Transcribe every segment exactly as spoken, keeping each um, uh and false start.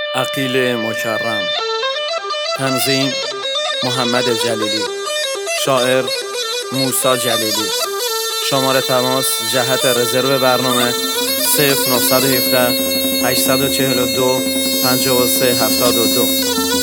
عقیل مکرم. تنظیم محمد جلیلی. شاعر موسی جلیلی. شماره تماس جهت رزرو برنامه صفر نه یک هفت هشت چهار دو پنجاه و سه هفتاد و دو.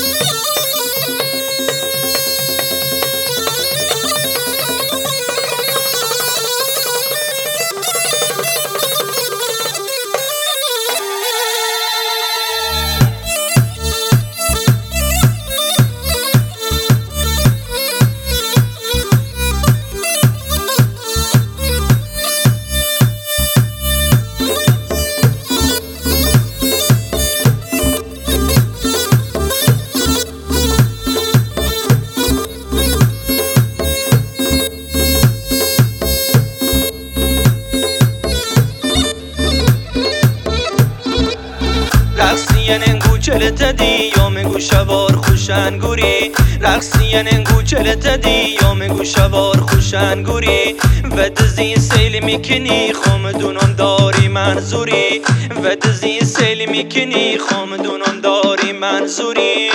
رقصیانن گوچلت دی یا مگو شوار خوشنگوری رقصیانن گوچلت دی یا مگو شوار خوشنگوری و دزی سیل میکنی خامدونم داری منظوری و دزی سیل میکنی خامدونم داری منظوری.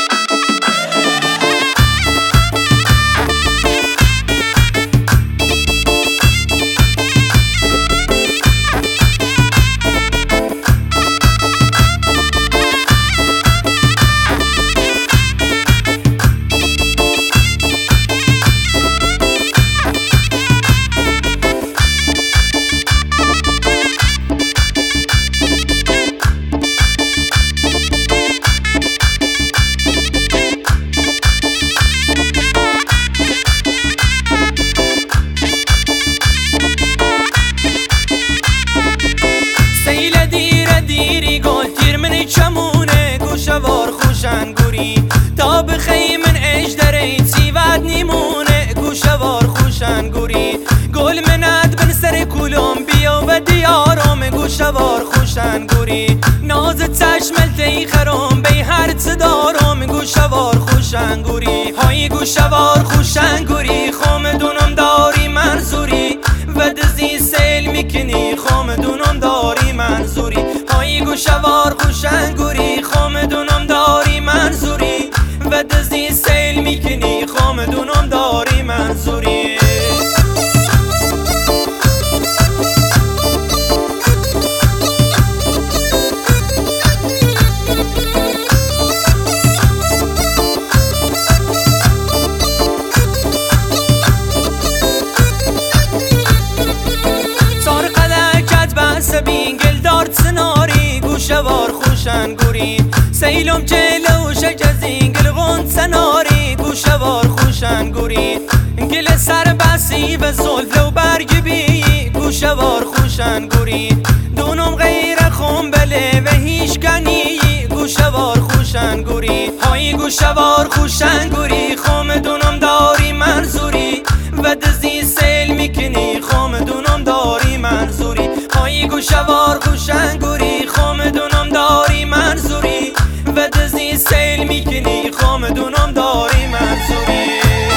چمونه گوشوار خوشنگوری تا بخی من اجدره سیوت نیمونه گوشوار خوشنگوری گل منت بن سر کولم بیا و دیارم گوشوار خوشنگوری ناز چشمل تی خرم بی هر دارم گوشوار خوشنگوری های گوشوار خوشنگوری خامدونم داری منظوری و دزی سیل میکنی خامدونم داری منظوری های گوشوار خوشنگوری خامدونم داری منظوری و دزی سیل میکنی خامدونم داری منظوری. بینگل دارت سناری گوشوار خوشنگوری سیلم جلوش جزینگل غند سناری گوشوار خوشنگوری گل سر بسی و زلف و برگ بی گوشوار خوشنگوری دونم غیر خنبله و هیچ گنی گوشوار خوشنگوری های گوشوار خوشنگوری خامدونم داری منظوری و دزی سیل میکنی خامدونم داری منظوری های گوشوار خوشنگوری خامدونم داری منظوری و دزی سیل میکنی خامدونم داری منظوری.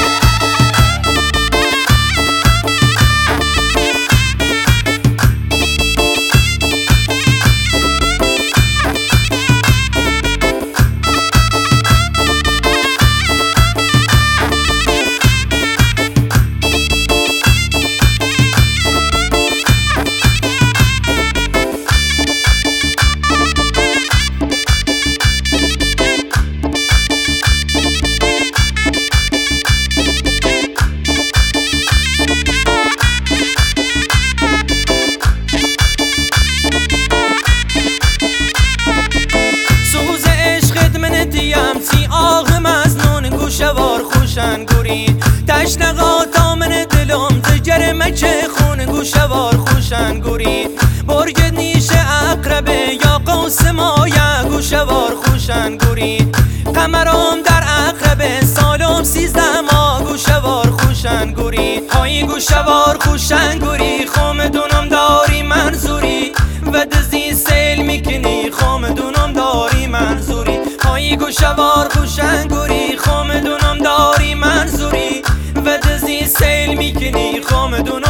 گوشوار خوشنگوری تشنقات آمن دلم زجر مچه خون گوشوار خوشنگوری برگ نیش اقربه یا قوس مایه گوشوار خوشنگوری قمرم در اقربه سالم سیزده ماه گوشوار خوشنگوری های گوشوار خوشنگوری خامدونم داری منظوری و دزی سیل میکنی خامدونم داری منظوری های گوشوار خوشنگوری خامدونم داری منظوری و دزی سیل میکنی خامدونم